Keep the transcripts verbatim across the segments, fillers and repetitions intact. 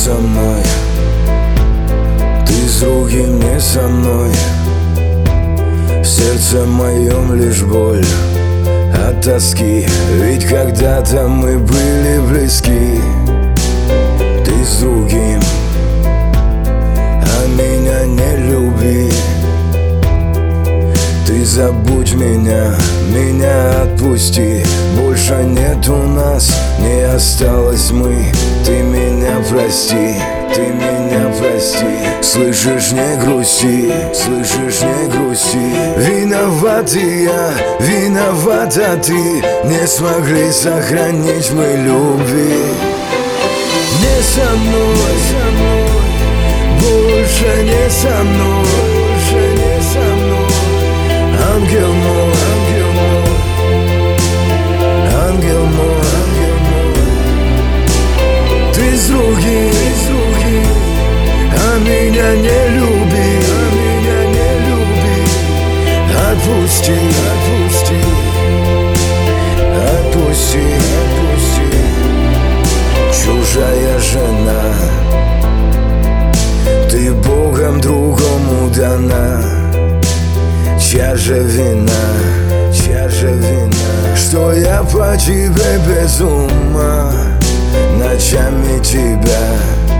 со мной, ты с другим не со мной. В сердце моем лишь боль от тоски, ведь когда-то мы были близки. Ты с другим, а меня не люби. Ты забудь меня, меня отпусти. Больше нет у нас, не осталось мы. Ты меня прости, ты меня прости. Слышишь, не грусти, слышишь, не грусти. Виноват и я, виновата ты. Не смогли сохранить мы любви. Не со мной, со мной, больше не со мной, больше не со мной. Ангел мой, ангел мой, ангел мой, ангел мой. Ты с другим, с другим, а меня не люби, а меня не люби. Отпусти, отпусти, отпусти, отпусти. Чужая жена, ты Богом другому дана. Чья же вина, чья же вина, что я по тебе без ума. Ночами тебя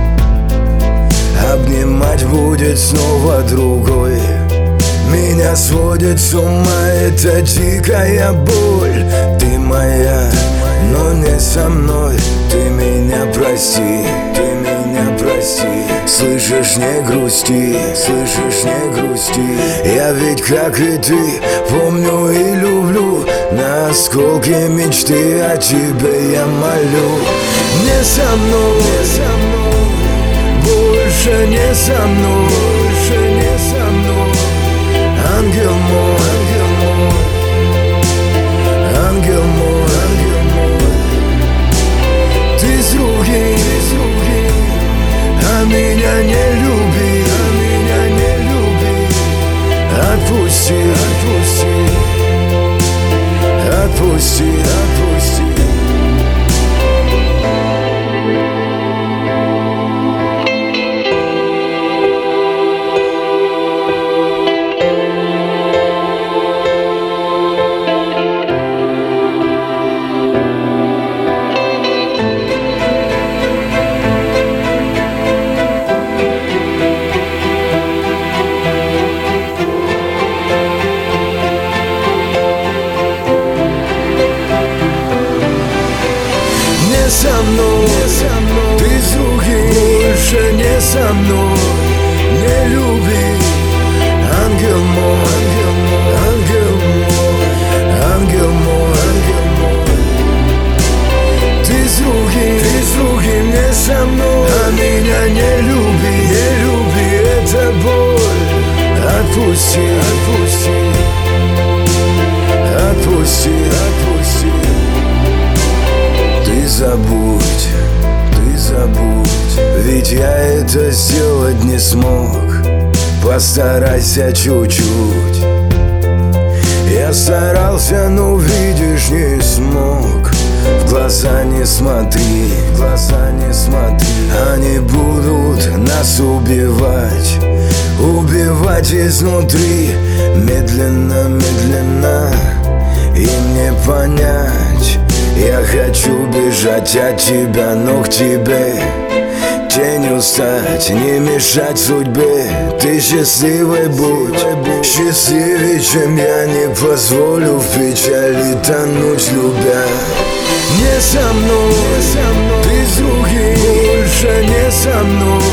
обнимать будет снова другой. Меня сводит с ума эта дикая боль. Ты моя, но не со мной. Ты меня прости, ты меня прости. Слышишь, не грусти, слышишь, не грусти. Я ведь, как и ты, помню и люблю. На осколки мечты о тебе я молю. Не со мной, не со мной, больше не со мной, больше не со мной. Ангел мой, ангел мой, ангел мой, ангел мой. Ты с другим, с другим, а меня не люби, а меня не люби. Отпусти, отпусти, отпусти, отпусти. Со мной, со мной, ты с другим, больше не со мной. Не люби, ангел мой, ангел мой, ангел мой, ангел мой, ангел мой. Ты с другим, ты с другим, не со мной, а меня не люби, не люби, это боль. Отпусти, отпусти, отпусти, отпусти. Ты забудь, ты забудь, ведь я это сделать не смог. Постарайся чуть-чуть. Я старался, но видишь, не смог. В глаза не смотри, в глаза не смотри. Они будут нас убивать, убивать изнутри. Медленно, медленно, им не понять. Я хочу бежать от тебя, но к тебе тенью стать, не мешать судьбе. Ты счастливой будь, счастливее, чем я. Не позволю в печали тонуть, любя. Не со мной, ты с другим, больше не со мной.